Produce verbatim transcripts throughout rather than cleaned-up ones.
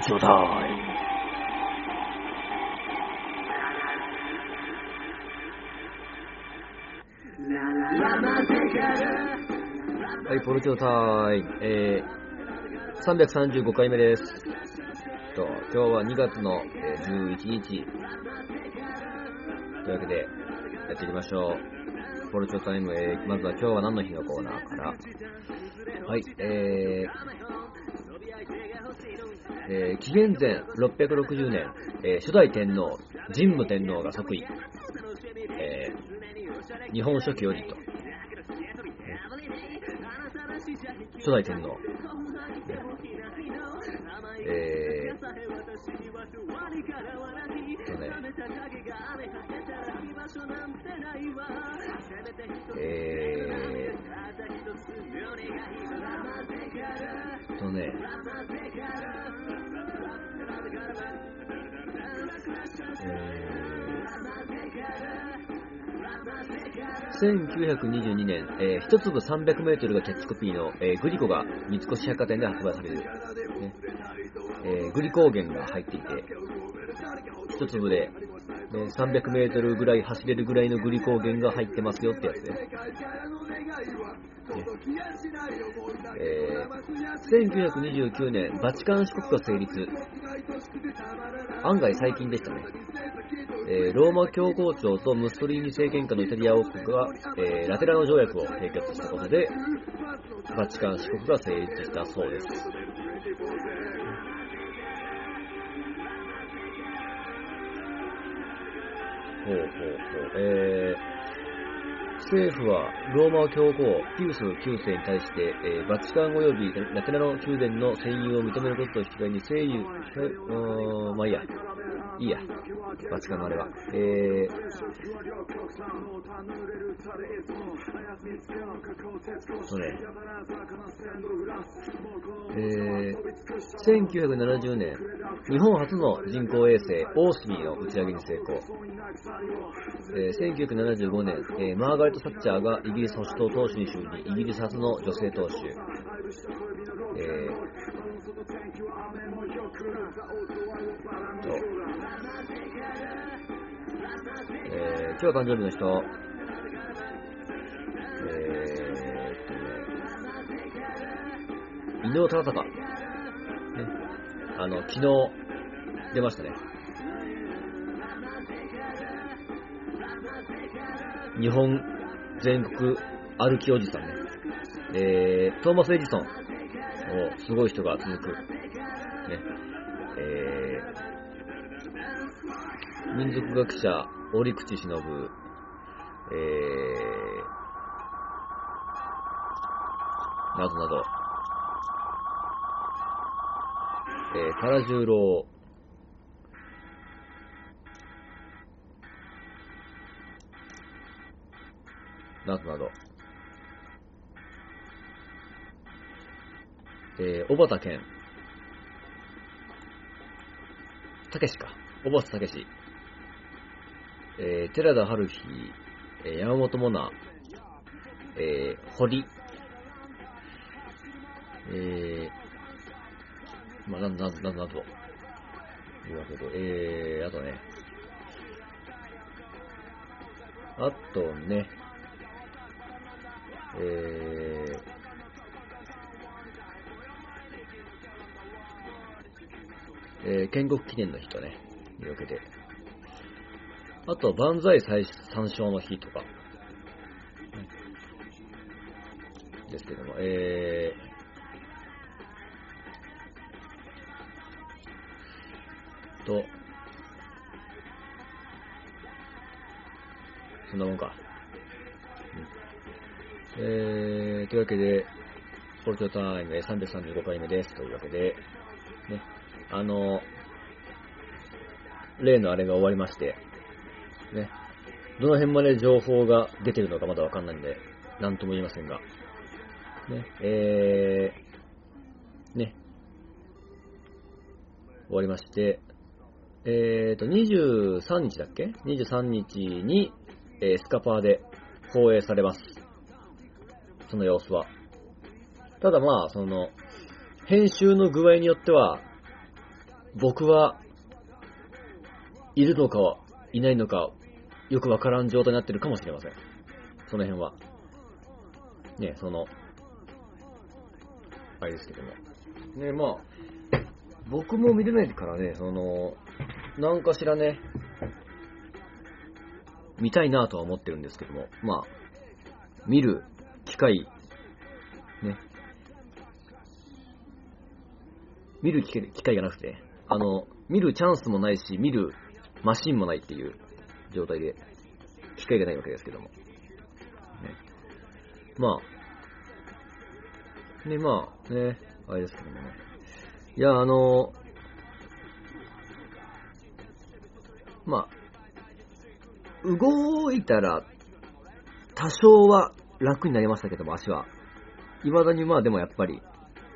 ルショータイム。はい、ポルチョタイム、えー、さんびゃくさんじゅうごかいめです。と今日はにがつのじゅういちにちというわけでやっていきましょう。ポルチョタイム、えー、まずは今日は何の日のコーナーから。はい、えーえー、紀元前ろっぴゃくろくじゅうねん、えー、初代天皇神武天皇が即位、えー、日本書紀よりと初代天皇、えー、とね、えー、とね、せんきゅうひゃくにじゅうにねん、えー、一粒さんびゃくメートルがキャッチコピーの、えー、グリコが三越百貨店で発売される、ねえー、グリコーゲンが入っていて、一粒で、ね、さんびゃくメートルぐらい走れるぐらいのグリコーゲンが入ってますよってやつで、ねえー、せんきゅうひゃくにじゅうきゅうねんバチカン市国が成立。案外最近でしたね。えー、ローマ教皇庁とムッソリーニ政権下のイタリア王国が、えー、ラテラノ条約を締結したことでバチカン市国が成立したそうです。ほうほうほう、えー、政府はローマ教皇ピウスきゅうせいに対して、えー、バチカン及びラテラノ宮殿の占有を認めることと引き換えに征油、うーん、まあいいやいいや、バチカンのあれは、えー、それ、えー、せんきゅうひゃくななじゅうねん、日本初の人工衛星オースミーの打ち上げに成功。えー、せんきゅうひゃくななじゅうごねん、えー、マーガレット・サッチャーがイギリス保守党党首に就任、イギリス初の女性党首。えーとえー、今日は誕生日の人、えーっとね、伊能忠敬、ね、あの昨日出ましたね。日本全国歩きおじさんね、えー、トーマス・エジソン、おすごい人が続く、ねえー、民族学者折口忍、えー、などなど、えー、唐十郎、などなど、えー、小畑健、たけしか、小畑たけし、えー、寺田春樹、えー、山本モナ、えー、堀、えー、まあ、なんな、なんな、なんというわけで、えー、あとね、あとね、えー、えー、建国記念の日とね、いうわけで、あと、万歳参照の日とか、ですけども、えーと、そんなもんか。うん、えー、というわけで、ポルトタイムさんびゃくさんじゅうごかいめです。というわけで、ね、あの、例のあれが終わりまして、ね、どの辺まで情報が出てるのかまだわかんないんで、なんとも言いませんが、ね、えー、ね、終わりまして、えーと、にじゅうさんにちだっけ ?にじゅうさんにちに、えー、スカパーで放映されます。その様子は。ただまあ、その、編集の具合によっては、 僕はいるのかいないのかよくわからん状態になってるかもしれません。その辺はね、そのあれですけどもね、まあ僕も見れないからね、そのなんかしらね見たいなとは思ってるんですけども、まあ見る機会ね、見る機会がなくて、あの見るチャンスもないし、見るマシンもないっていう状態で機会がないわけですけども、ね、まあね、まあね、あれですけどもね、いや、あのまあ動いたら多少は楽になりましたけども、足は未だにまあでもやっぱり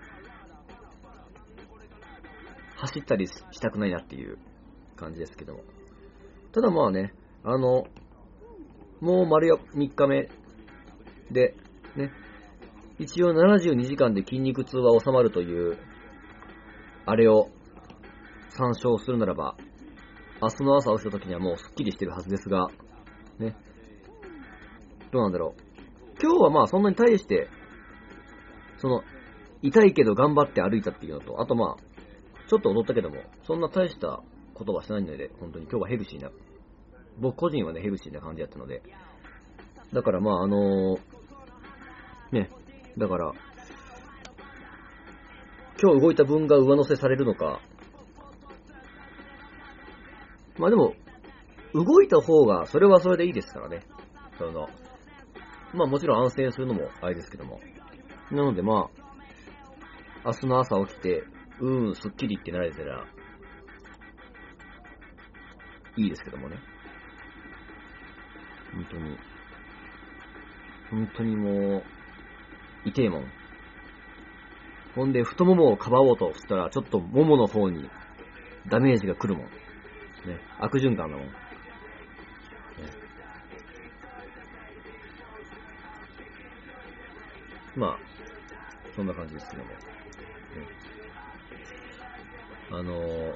走ったりしたくないなっていう感じですけども、ただまあね、あのもう丸みっかめでね、一応ななじゅうにじかんで筋肉痛は収まるというあれを参照するならば、明日の朝起きた時にはもうスッキリしてるはずですがね、どうなんだろう。今日はまあそんなに大してその痛いけど頑張って歩いたっていうのと、あとまあちょっと踊ったけどもそんな大したことはしないので、本当に今日はヘルシーな、僕個人はねヘルシーな感じだったので、だからまああのー、ね、だから今日動いた分が上乗せされるのか、まあでも動いた方がそれはそれでいいですからね。そのまあもちろん安静するのもあれですけども、なのでまあ明日の朝起きてうーんスッキリってなれたらいいですけどもね。本当に本当にもう痛えもん。ほんで太ももをかばおうとしたらちょっとももの方にダメージが来るもんね。悪循環だもん、ね、まあそんな感じですけども、ね、あのー、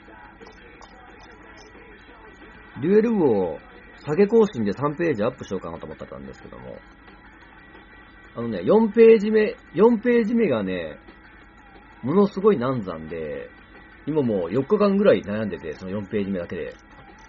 デュエル部を下げ更新でさんページアップしようかなと思ったんですけども、あのね、よんページ目、よんページ目がね、ものすごい難産で、今もうよっかかんぐらい悩んでて、そのよんページ目だけで。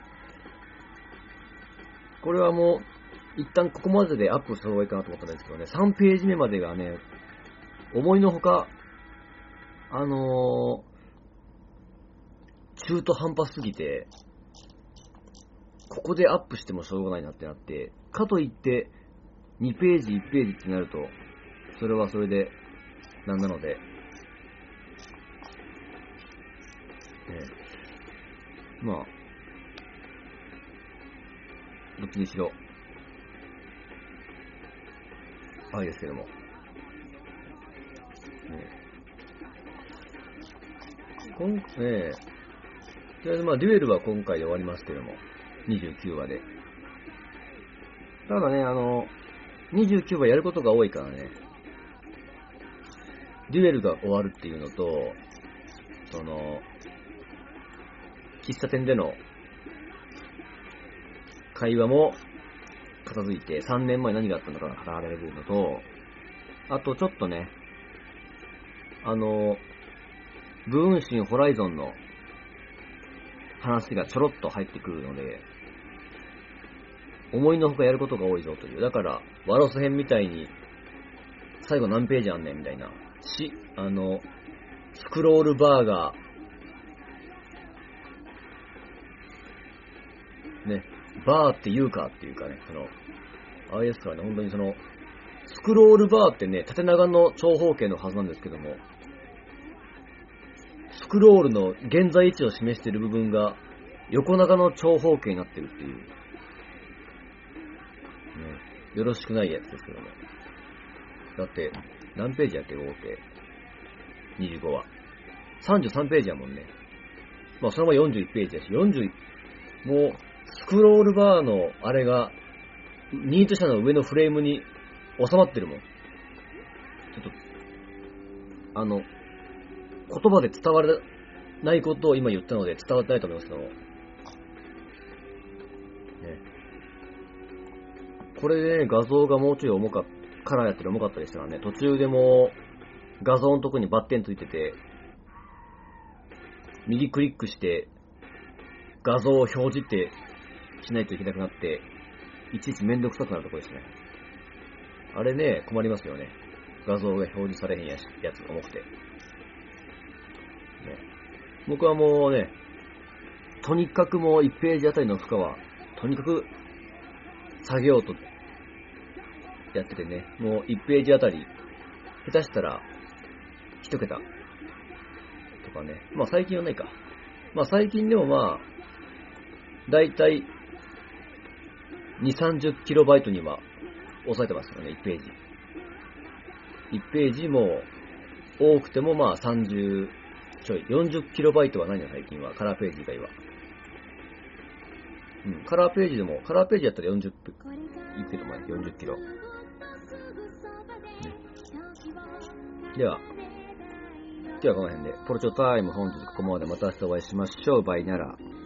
これはもう、一旦ここまででアップした方がいいかなと思ったんですけどね、さんページ目までがね、思いのほか、あのー、中途半端すぎて、ここでアップしてもしょうがないなってなって、かといって、にページ、いちページってなると、それはそれで、なんなので、ね、まあ、どっちにしろ、あれですけども、ね、今ね、とりあえずまあデュエルは今回で終わりますけども、にじゅうきゅうわで。ただね、あの、にじゅうきゅうわやることが多いからね、デュエルが終わるっていうのと、その、喫茶店での会話も片付いて、さんねんまえ何があったのかが語られるのと、あとちょっとね、あの、ブーンシンホライゾンの話がちょろっと入ってくるので、思いのほかやることが多いぞという。だから、ワロス編みたいに、最後何ページあんねんみたいな。し、あの、スクロールバーガー、ね、バーって言うかっていうかね、その、あれですからね、本当にその、スクロールバーってね、縦長の長方形のはずなんですけども、スクロールの現在位置を示している部分が横長の長方形になってるっていう、ね、よろしくないやつですけども。だって、何ページやっけ、合計。にじゅうごわ。さんじゅうさんページやもんね。まあ、そのままよんじゅういちページだし、よんじゅう、もう、スクロールバーのあれが、ニート社の上のフレームに収まってるもん。ちょっと、あの、言葉で伝わるないことを今言ったので伝わってないと思いますけど、ね、これで、ね、画像がもうちょい重かった、カラーやってる重かったりしたらね、途中でも画像のとこにバッテンついてて、右クリックして画像を表示ってしないといけなくなって、いちいちめんどくさくなるところですね。あれね、困りますよね。画像が表示されへんやつが重くて。ね、僕はもうね、とにかくもういちページあたりの負荷は、とにかく下げようとやっててね、もういちページあたり、下手したらいち桁とかね、まあ最近はないか。まあ最近でもまあ、だいたいにじゅう、さんじゅうキロバイトには抑えてますからね、いちページ。いちページも多くてもまあさんじゅうちょい、よんじゅうキロバイトはないの最近は、カラーページ以外は。うん、カラーページでも、カラーページやったらよんじゅう、いくけどもよんじゅっキロ。ね、では、ではこの辺で、ポルチョタイム本日ここまで、また明日お会いしましょう。バイなら。